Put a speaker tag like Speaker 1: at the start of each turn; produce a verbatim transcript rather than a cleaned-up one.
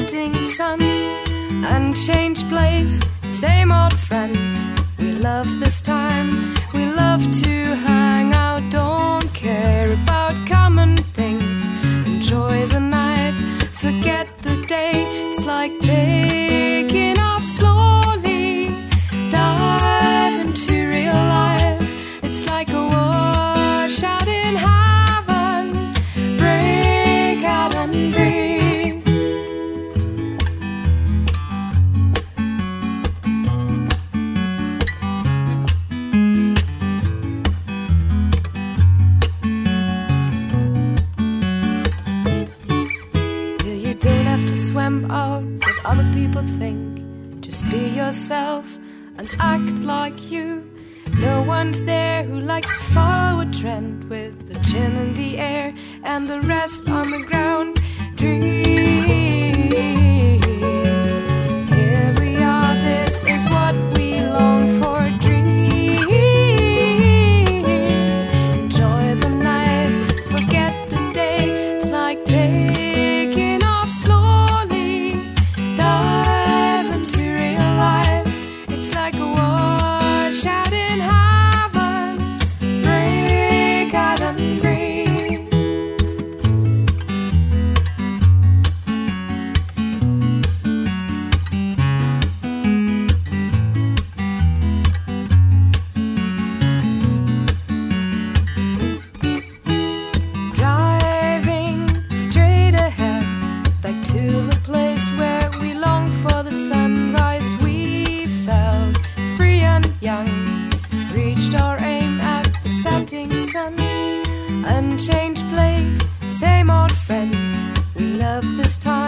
Speaker 1: setting sun. Unchanged place, same old friends. We love this time, we love to hang out. Don't care about common things. Enjoy the night, forget the day. It's like taking off slowly. Dive into real life. It's like a wash out in heaven. Break out and breathe. You don't have to swim out what other people think. Just be yourself and act like you. No one's there who likes to follow a trend with the chin in the air and the rest on the ground. Dream. Here we are, this is what we long for. Dream. Enjoy the night, forget the day. It's like taking off slowly. Dive into real life. It's like a wash out in heaven. Break out and breathe. Driving straight ahead, back to the place where we long for the sunrise. We felt free and young, reached our aim at the setting sun. Unchanged place, same old friends. We love this time.